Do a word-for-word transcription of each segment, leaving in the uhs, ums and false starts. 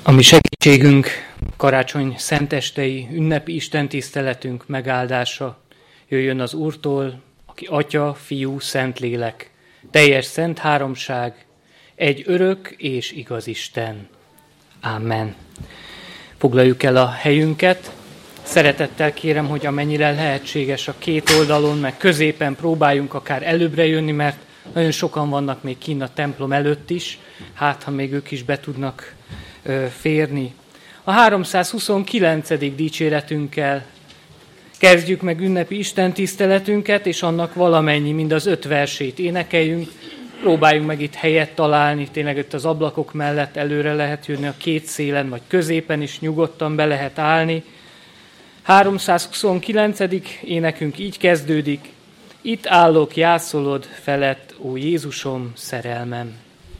A mi segítségünk, karácsony szentestei, ünnepi istentiszteletünk megáldása jöjjön az Úrtól, aki Atya, Fiú, Szentlélek, teljes szent háromság, egy örök és igaz Isten. Amen. Foglaljuk el a helyünket. Szeretettel kérem, hogy amennyire lehetséges a két oldalon, meg középen próbáljunk akár előbbre jönni, mert nagyon sokan vannak még kinn a templom előtt is, hát ha még ők is be tudnak ö, férni. A háromszázhuszonkilencedik dicséretünkkel kezdjük meg ünnepi istentiszteletünket, és annak valamennyi, mind az öt versét énekeljünk. Próbáljunk meg itt helyet találni, tényleg itt az ablakok mellett előre lehet jönni a két szélen, vagy középen is nyugodtan be lehet állni. háromszázhuszonkilencedik énekünk így kezdődik: itt állok jászolod felett, ó Jézusom, szerelmem.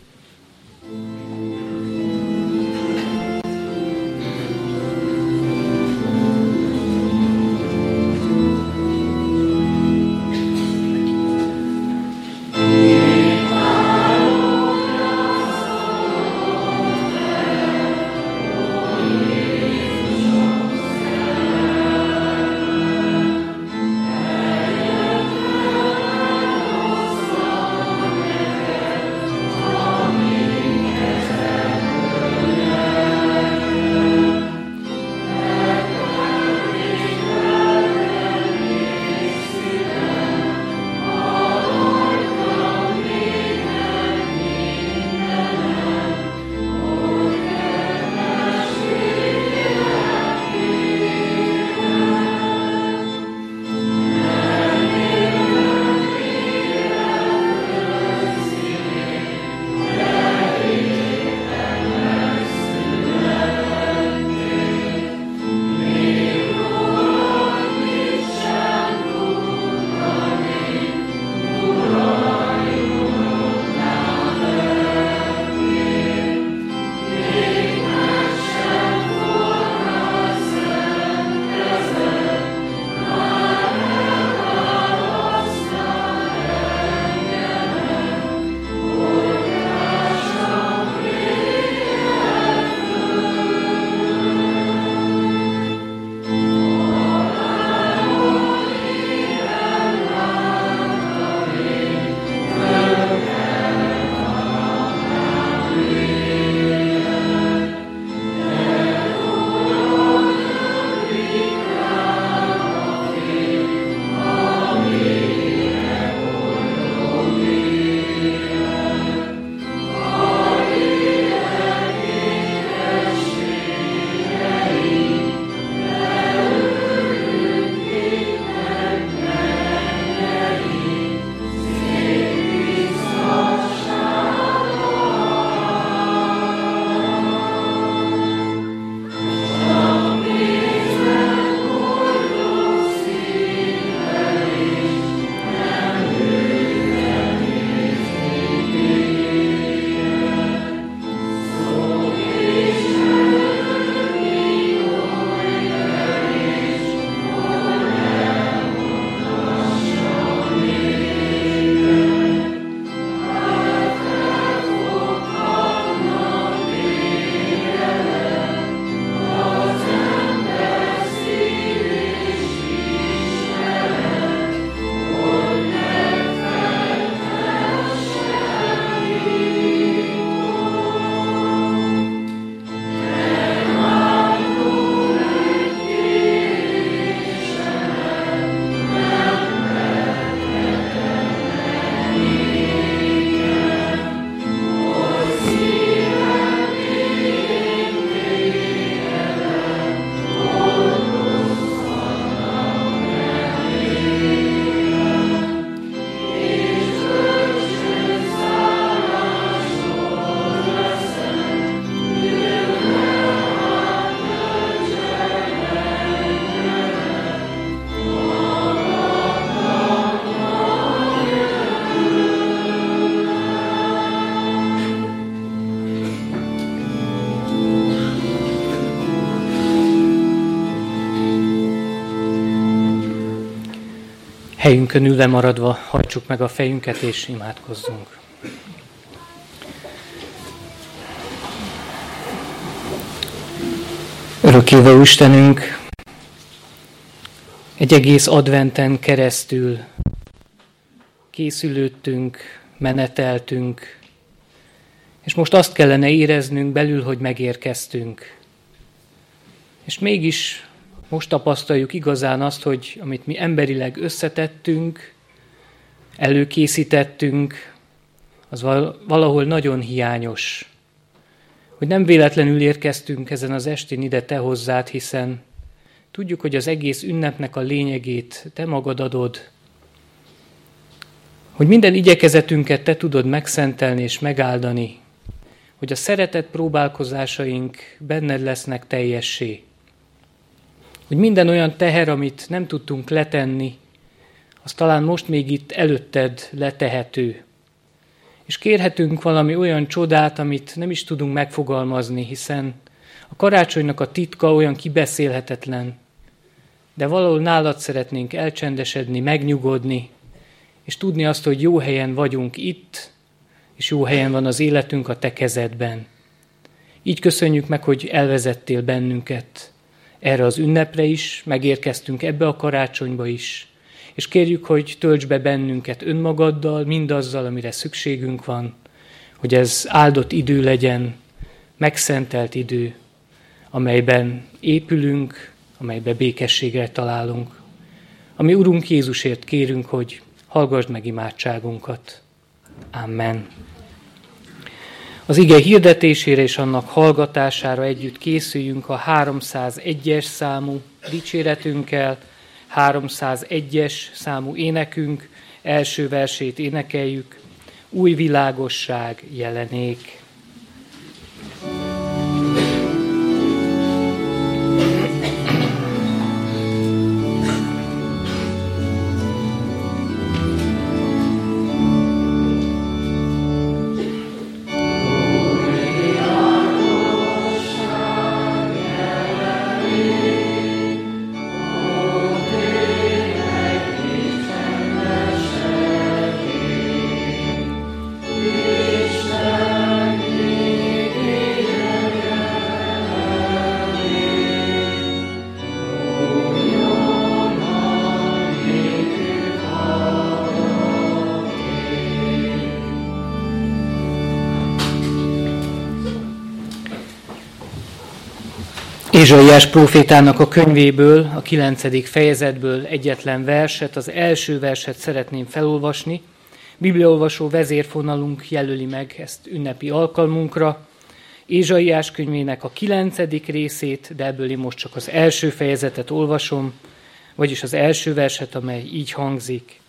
Helyünkön ülve maradva hajtsuk meg a fejünket és imádkozzunk. Örökkévaló Istenünk, egy egész adventen keresztül készülődtünk, meneteltünk, és most azt kellene éreznünk belül, hogy megérkeztünk. És mégis most tapasztaljuk igazán azt, hogy amit mi emberileg összetettünk, előkészítettünk, az valahol nagyon hiányos. Hogy nem véletlenül érkeztünk ezen az estén ide te hozzád, hiszen tudjuk, hogy az egész ünnepnek a lényegét te magad adod, hogy minden igyekezetünket te tudod megszentelni és megáldani, hogy a szeretet próbálkozásaink benned lesznek teljessé. Hogy minden olyan teher, amit nem tudtunk letenni, az talán most még itt előtted letehető. És kérhetünk valami olyan csodát, amit nem is tudunk megfogalmazni, hiszen a karácsonynak a titka olyan kibeszélhetetlen, de valahol nálad szeretnénk elcsendesedni, megnyugodni, és tudni azt, hogy jó helyen vagyunk itt, és jó helyen van az életünk a te kezedben. Így köszönjük meg, hogy elvezettél bennünket erre az ünnepre is, megérkeztünk ebbe a karácsonyba is, és kérjük, hogy tölts be bennünket önmagaddal, mindazzal, amire szükségünk van, hogy ez áldott idő legyen, megszentelt idő, amelyben épülünk, amelyben békességre találunk. Ami Urunk Jézusért kérünk, hogy hallgassd meg imádságunkat. Amen. Az ige hirdetésére és annak hallgatására együtt készüljünk a háromszázegyes számú dicséretünkkel, háromszázegyes számú énekünk első versét énekeljük, Új világosság jelenék. Ézsaiás prófétának a könyvéből, a kilencedik fejezetből egyetlen verset, az első verset szeretném felolvasni. Bibliaolvasó vezérfonalunk jelöli meg ezt ünnepi alkalmunkra. Ézsaiás könyvének a kilencedik részét, de ebből én most csak az első fejezetet olvasom, vagyis az első verset, amely így hangzik.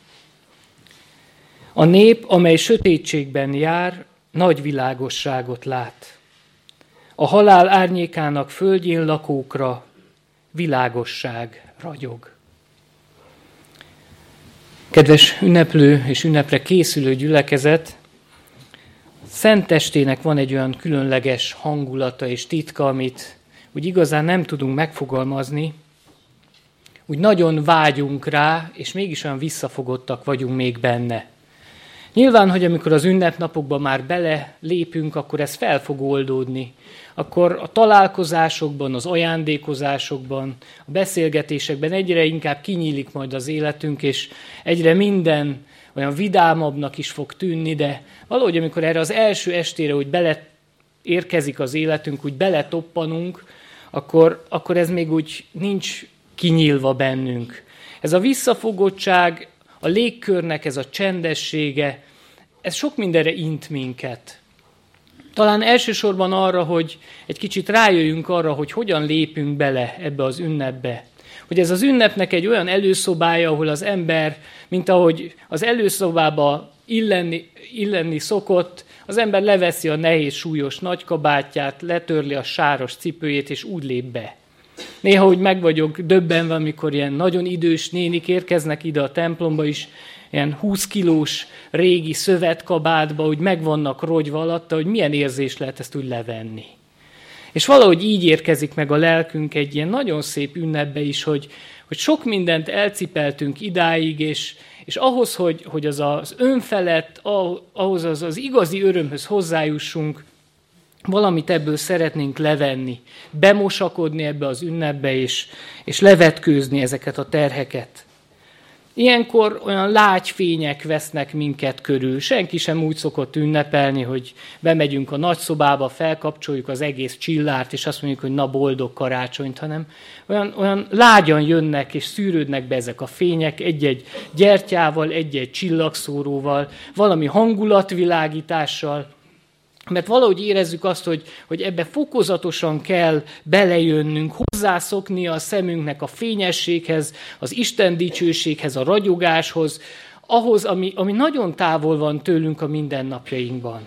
A nép, amely sötétségben jár, nagy világosságot lát. A halál árnyékának földjén lakókra világosság ragyog. Kedves ünneplő és ünnepre készülő gyülekezet, Szentestének van egy olyan különleges hangulata és titka, amit úgy igazán nem tudunk megfogalmazni, úgy nagyon vágyunk rá, és mégis olyan visszafogottak vagyunk még benne. Nyilván, hogy amikor az ünnepnapokban már bele lépünk, akkor ez fel fog oldódni. Akkor a találkozásokban, az ajándékozásokban, a beszélgetésekben egyre inkább kinyílik majd az életünk, és egyre minden olyan vidámabbnak is fog tűnni, de valahogy amikor erre az első estére úgy bele érkezik az életünk, úgy beletoppanunk, akkor, akkor ez még úgy nincs kinyílva bennünk. Ez a visszafogottság, a légkörnek ez a csendessége, ez sok mindenre int minket. Talán elsősorban arra, hogy egy kicsit rájöjjünk arra, hogy hogyan lépünk bele ebbe az ünnepbe. Hogy ez az ünnepnek egy olyan előszobája, ahol az ember, mint ahogy az előszobába illenni, illenni szokott, az ember leveszi a nehéz, súlyos nagykabátját, letörli a sáros cipőjét, és úgy lép be. Néha úgy meg vagyok döbbenve, amikor ilyen nagyon idős nénik érkeznek ide a templomba is, ilyen húsz kilós régi szövetkabátba, úgy meg vannak rogyva alatta, hogy milyen érzés lehet ezt úgy levenni. És valahogy így érkezik meg a lelkünk egy ilyen nagyon szép ünnepbe is, hogy, hogy sok mindent elcipeltünk idáig, és, és ahhoz, hogy, hogy az az önfelett, ahhoz az, az igazi örömhöz hozzájussunk, valamit ebből szeretnénk levenni, bemosakodni ebbe az ünnepbe, és, és levetkőzni ezeket a terheket. Ilyenkor olyan lágy fények vesznek minket körül. Senki sem úgy szokott ünnepelni, hogy bemegyünk a nagyszobába, felkapcsoljuk az egész csillárt, és azt mondjuk, hogy na boldog karácsonyt, hanem olyan, olyan lágyan jönnek és szűrődnek be ezek a fények, egy-egy gyertyával, egy-egy csillagszóróval, valami hangulatvilágítással, mert valahogy érezzük azt, hogy, hogy ebbe fokozatosan kell belejönnünk, hozzászokni a szemünknek a fényességhez, az Isten dicsőséghez, a ragyogáshoz, ahhoz, ami, ami nagyon távol van tőlünk a mindennapjainkban.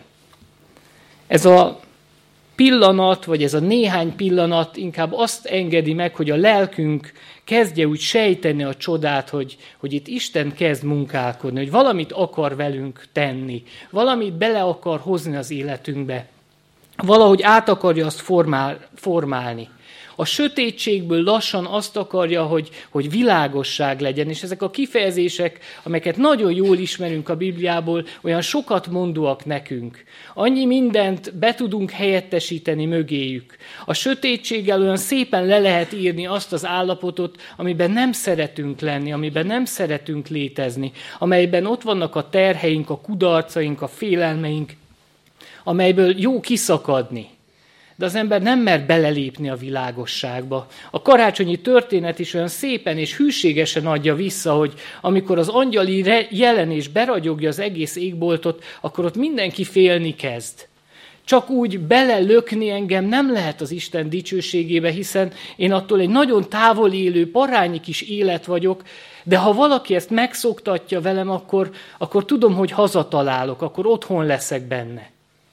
Ez a pillanat, vagy ez a néhány pillanat inkább azt engedi meg, hogy a lelkünk kezdje úgy sejteni a csodát, hogy, hogy itt Isten kezd munkálkodni, hogy valamit akar velünk tenni, valamit bele akar hozni az életünkbe, valahogy át akarja azt formál, formálni. A sötétségből lassan azt akarja, hogy, hogy világosság legyen, és ezek a kifejezések, amelyeket nagyon jól ismerünk a Bibliából, olyan sokat mondóak nekünk. Annyi mindent be tudunk helyettesíteni mögéjük. A sötétséggel olyan szépen le lehet írni azt az állapotot, amiben nem szeretünk lenni, amiben nem szeretünk létezni, amelyben ott vannak a terheink, a kudarcaink, a félelmeink, amelyből jó kiszakadni. De az ember nem mer belelépni a világosságba. A karácsonyi történet is olyan szépen és hűségesen adja vissza, hogy amikor az angyali jelenés beragyogja az egész égboltot, akkor ott mindenki félni kezd. Csak úgy belelökni engem nem lehet az Isten dicsőségébe, hiszen én attól egy nagyon távol élő, parányi kis élet vagyok, de ha valaki ezt megszoktatja velem, akkor, akkor tudom, hogy hazatalálok, akkor otthon leszek benne.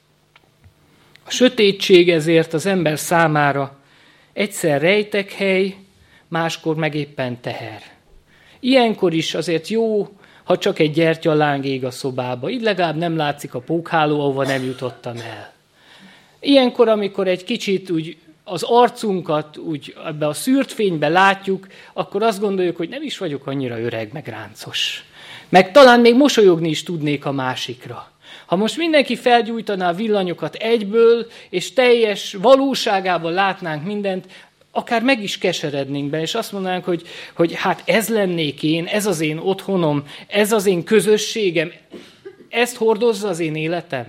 A sötétség ezért az ember számára egyszer rejtekhely, máskor meg éppen teher. Ilyenkor is azért jó, ha csak egy gyertyaláng ég a szobába, így legalább nem látszik a pókháló, ahova nem jutottam el. Ilyenkor, amikor egy kicsit úgy az arcunkat úgy ebbe a szűrt fénybe látjuk, akkor azt gondoljuk, hogy nem is vagyok annyira öreg, meg ráncos. Meg talán még mosolyogni is tudnék a másikra. Ha most mindenki felgyújtaná a villanyokat egyből, és teljes valóságában látnánk mindent, akár meg is keserednénk be, és azt mondanánk, hogy, hogy hát ez lennék én, ez az én otthonom, ez az én közösségem, ezt hordozza az én életem.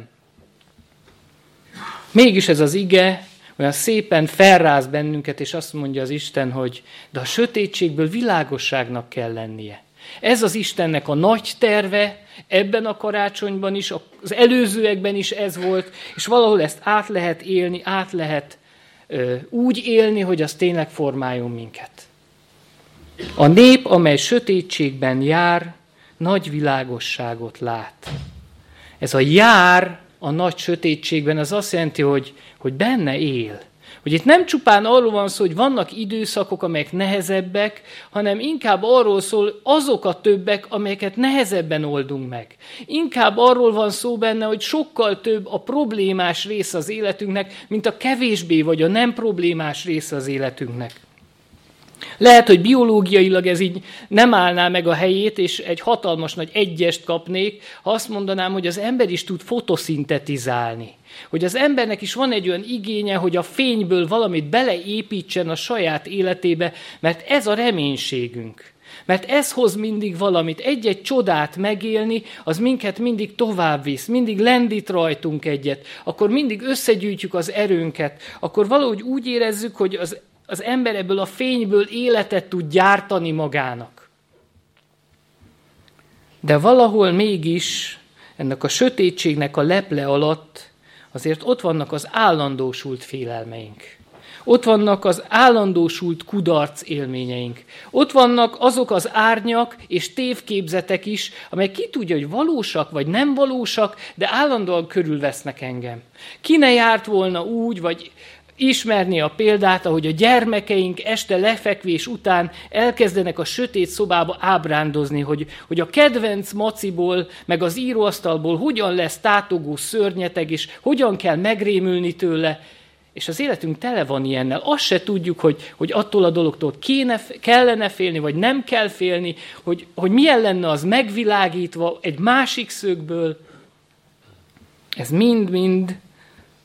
Mégis ez az ige olyan szépen felráz bennünket, és azt mondja az Isten, hogy de a sötétségből világosságnak kell lennie. Ez az Istennek a nagy terve, ebben a karácsonyban is, az előzőekben is ez volt, és valahol ezt át lehet élni, át lehet ö, úgy élni, hogy az tényleg formáljon minket. A nép, amely sötétségben jár, nagy világosságot lát. Ez a jár a nagy sötétségben, az azt jelenti, hogy, hogy benne él. Hogy itt nem csupán arról van szó, hogy vannak időszakok, amelyek nehezebbek, hanem inkább arról szól, azok a többek, amelyeket nehezebben oldunk meg. Inkább arról van szó benne, hogy sokkal több a problémás része az életünknek, mint a kevésbé vagy a nem problémás része az életünknek. Lehet, hogy biológiailag ez így nem állná meg a helyét, és egy hatalmas nagy egyest kapnék, ha azt mondanám, hogy az ember is tud fotoszintetizálni. Hogy az embernek is van egy olyan igénye, hogy a fényből valamit beleépítsen a saját életébe, mert ez a reménységünk. Mert ez hoz mindig valamit, egy-egy csodát megélni, az minket mindig tovább visz, mindig lendít rajtunk egyet, akkor mindig összegyűjtjük az erőnket, akkor valahogy úgy érezzük, hogy az az ember ebből a fényből életet tud gyártani magának. De valahol mégis ennek a sötétségnek a leple alatt azért ott vannak az állandósult félelmeink. Ott vannak az állandósult kudarc élményeink. Ott vannak azok az árnyak és tévképzetek is, amelyek ki tudja, hogy valósak vagy nem valósak, de állandóan körülvesznek engem. Ki ne járt volna úgy, vagy ismerni a példát, ahogy a gyermekeink este lefekvés után elkezdenek a sötét szobába ábrándozni, hogy, hogy a kedvenc maciból, meg az íróasztalból hogyan lesz tátogó szörnyeteg, és hogyan kell megrémülni tőle. És az életünk tele van ilyennel. Azt se tudjuk, hogy, hogy attól a dologtól kéne, kellene félni, vagy nem kell félni, hogy, hogy milyen lenne az megvilágítva egy másik szögből. Ez mind-mind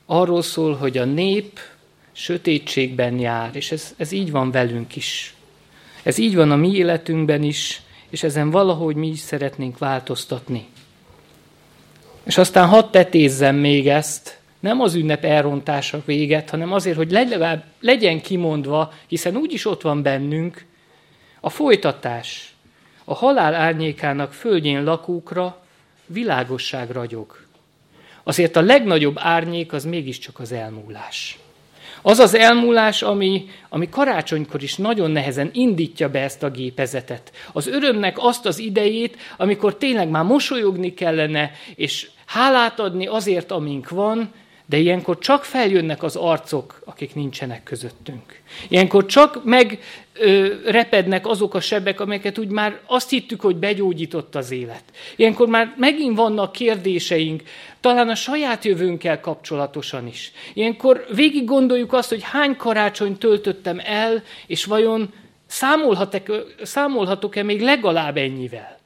arról szól, hogy a nép sötétségben jár, és ez, ez így van velünk is. Ez így van a mi életünkben is, és ezen valahogy mi is szeretnénk változtatni. És aztán hadd tetézzem még ezt, nem az ünnep elrontása véget, hanem azért, hogy legalább legyen kimondva, hiszen úgyis ott van bennünk, a folytatás. A halál árnyékának földjén lakókra világosság ragyog. Azért a legnagyobb árnyék az mégiscsak az elmúlás. Az az elmúlás, ami, ami karácsonykor is nagyon nehezen indítja be ezt a gépezetet. Az örömnek azt az idejét, amikor tényleg már mosolyogni kellene, és hálát adni azért, amink van, de ilyenkor csak feljönnek az arcok, akik nincsenek közöttünk. Ilyenkor csak megrepednek azok a sebek, amelyeket úgy már azt hittük, hogy begyógyított az élet. Ilyenkor már megint vannak kérdéseink, talán a saját jövőnkkel kapcsolatosan is. Ilyenkor végig gondoljuk azt, hogy hány karácsonyt töltöttem el, és vajon számolhatok-e még legalább ennyivel?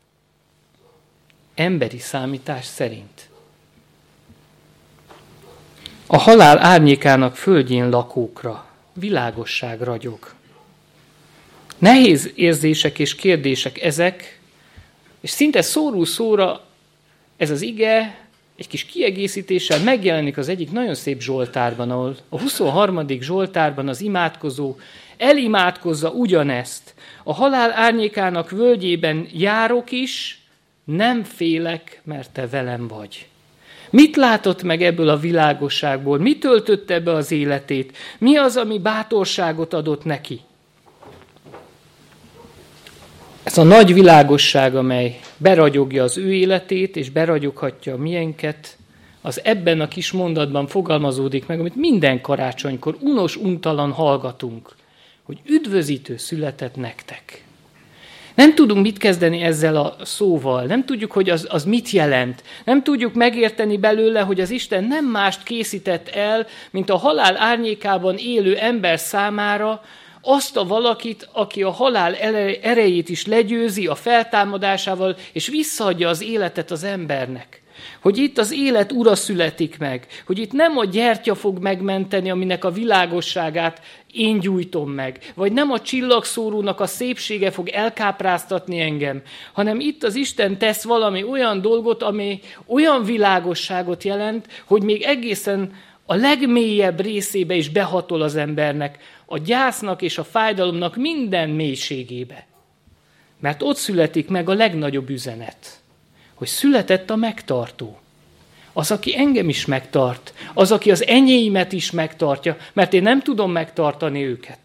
Emberi számítás szerint. A halál árnyékának földjén lakókra világosság ragyog. Nehéz érzések és kérdések ezek, és szinte szóról szóra ez az ige egy kis kiegészítéssel megjelenik az egyik nagyon szép zsoltárban, ahol a huszonharmadik zsoltárban az imádkozó elimádkozza ugyanezt. A halál árnyékának völgyében járok is, nem félek, mert te velem vagy. Mit látott meg ebből a világosságból? Mi töltötte be az életét? Mi az, ami bátorságot adott neki? Ez a nagy világosság, amely beragyogja az ő életét, és beragyoghatja a miénket, az ebben a kis mondatban fogalmazódik meg, amit minden karácsonykor unos, untalan hallgatunk, hogy üdvözítő született nektek. Nem tudunk mit kezdeni ezzel a szóval, nem tudjuk, hogy az, az mit jelent, nem tudjuk megérteni belőle, hogy az Isten nem mást készített el, mint a halál árnyékában élő ember számára azt a valakit, aki a halál erejét is legyőzi a feltámadásával, és visszaadja az életet az embernek. Hogy itt az élet ura születik meg, hogy itt nem a gyertya fog megmenteni, aminek a világosságát én gyújtom meg, vagy nem a csillagszórónak a szépsége fog elkápráztatni engem, hanem itt az Isten tesz valami olyan dolgot, ami olyan világosságot jelent, hogy még egészen a legmélyebb részébe is behatol az embernek, a gyásznak és a fájdalomnak minden mélységébe. Mert ott születik meg a legnagyobb üzenet, hogy született a megtartó. Az, aki engem is megtart, az, aki az enyéimet is megtartja, mert én nem tudom megtartani őket.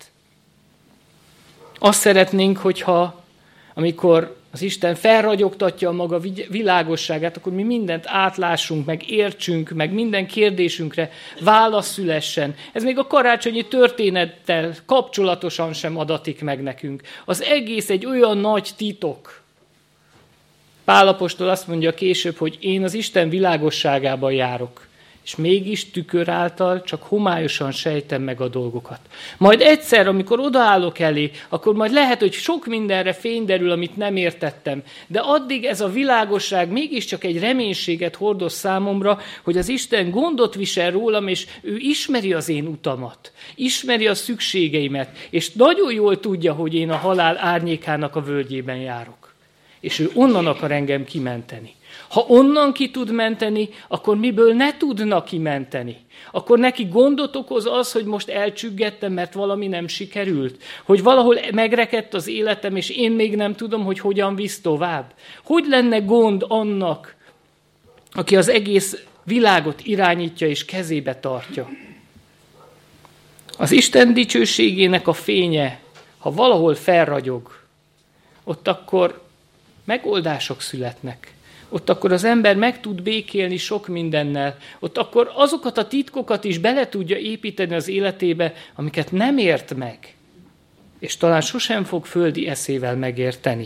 Azt szeretnénk, hogyha amikor az Isten felragyogtatja a maga világosságát, akkor mi mindent átlássunk, meg értsünk, meg minden kérdésünkre válasz szülessen. Ez még a karácsonyi történettel kapcsolatosan sem adatik meg nekünk. Az egész egy olyan nagy titok. Pál apostol azt mondja később, hogy én az Isten világosságában járok, és mégis tükör által csak homályosan sejtem meg a dolgokat. Majd egyszer, amikor odaállok elé, akkor majd lehet, hogy sok mindenre fény derül, amit nem értettem, de addig ez a világosság mégiscsak egy reménységet hordoz számomra, hogy az Isten gondot visel rólam, és ő ismeri az én utamat, ismeri a szükségeimet, és nagyon jól tudja, hogy én a halál árnyékának a völgyében járok. És ő onnan akar engem kimenteni. Ha onnan ki tud menteni, akkor miből ne tudna kimenteni? Akkor neki gondot okoz az, hogy most elcsüggettem, mert valami nem sikerült? Hogy valahol megrekedt az életem, és én még nem tudom, hogy hogyan visz tovább? Hogy lenne gond annak, aki az egész világot irányítja és kezébe tartja? Az Isten dicsőségének a fénye, ha valahol felragyog, ott akkor megoldások születnek. Ott akkor az ember meg tud békélni sok mindennel. Ott akkor azokat a titkokat is bele tudja építeni az életébe, amiket nem ért meg. És talán sosem fog földi eszével megérteni.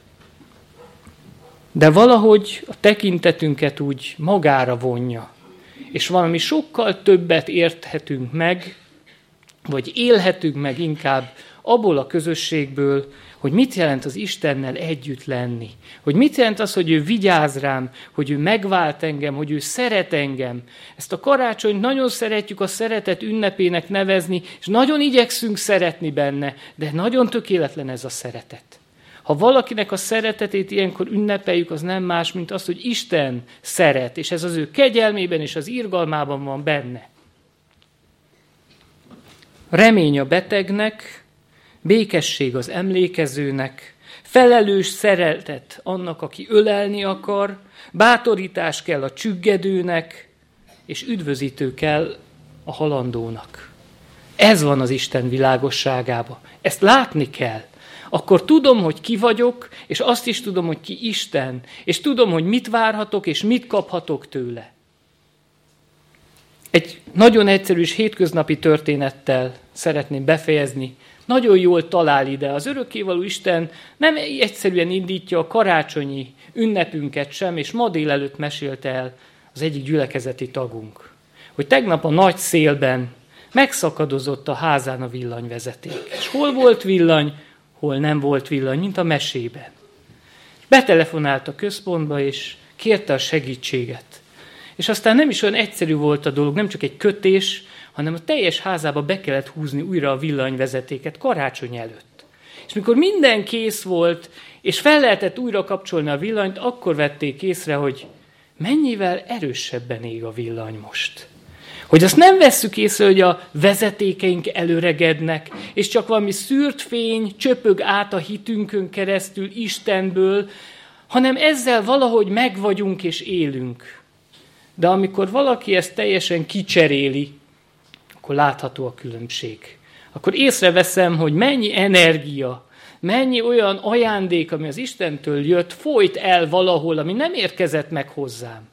De valahogy a tekintetünket úgy magára vonja. És valami sokkal többet érthetünk meg, vagy élhetünk meg inkább abból a közösségből, hogy mit jelent az Istennel együtt lenni. Hogy mit jelent az, hogy ő vigyáz rám, hogy ő megvált engem, hogy ő szeret engem. Ezt a karácsonyt nagyon szeretjük a szeretet ünnepének nevezni, és nagyon igyekszünk szeretni benne, de nagyon tökéletlen ez a szeretet. Ha valakinek a szeretetét ilyenkor ünnepeljük, az nem más, mint az, hogy Isten szeret, és ez az ő kegyelmében és az irgalmában van benne. Remény a betegnek, békesség az emlékezőnek, felelős szeretet annak, aki ölelni akar, bátorítás kell a csüggedőnek, és üdvözítő kell a halandónak. Ez van az Isten világosságában. Ezt látni kell. Akkor tudom, hogy ki vagyok, és azt is tudom, hogy ki Isten, és tudom, hogy mit várhatok, és mit kaphatok tőle. Egy nagyon egyszerű és hétköznapi történettel szeretném befejezni. Nagyon jól talál ide. Az örökkévaló Isten nem egyszerűen indítja a karácsonyi ünnepünket sem, és ma délelőtt mesélte el az egyik gyülekezeti tagunk, hogy tegnap a nagy szélben megszakadozott a házán a villanyvezeték. És hol volt villany, hol nem volt villany, mint a mesében. Betelefonált a központba, és kérte a segítséget. És aztán nem is olyan egyszerű volt a dolog, nem csak egy kötés, hanem a teljes házába be kellett húzni újra a villanyvezetéket karácsony előtt. És mikor minden kész volt, és fel lehetett újra kapcsolni a villanyt, akkor vették észre, hogy mennyivel erősebben ég a villany most. Hogy azt nem vesszük észre, hogy a vezetékeink előregednek, és csak valami szűrt fény csöpög át a hitünkön keresztül Istenből, hanem ezzel valahogy megvagyunk és élünk. De amikor valaki ezt teljesen kicseréli, akkor látható a különbség. Akkor észreveszem, hogy mennyi energia, mennyi olyan ajándék, ami az Istentől jött, folyt el valahol, ami nem érkezett meg hozzám.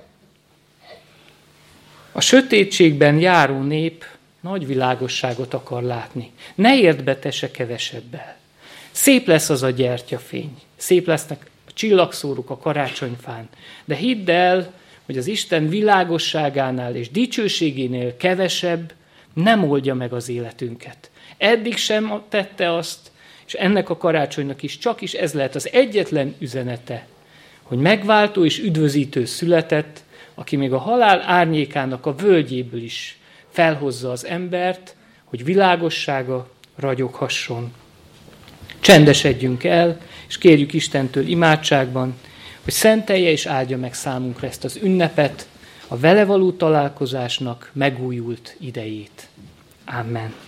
A sötétségben járó nép nagy világosságot akar látni. Ne érd be te se kevesebbel. Szép lesz az a gyertyafény, szép lesznek a csillagszóruk a karácsonyfán, de hidd el, hogy az Isten világosságánál és dicsőségénél kevesebb nem oldja meg az életünket. Eddig sem tette azt, és ennek a karácsonynak is csak is ez lehet az egyetlen üzenete, hogy megváltó és üdvözítő született, aki még a halál árnyékának a völgyéből is felhozza az embert, hogy világossága ragyoghasson. Csendesedjünk el, és kérjük Istentől imádságban, hogy szentelje és áldja meg számunkra ezt az ünnepet, a vele való találkozásnak megújult idejét. Amen.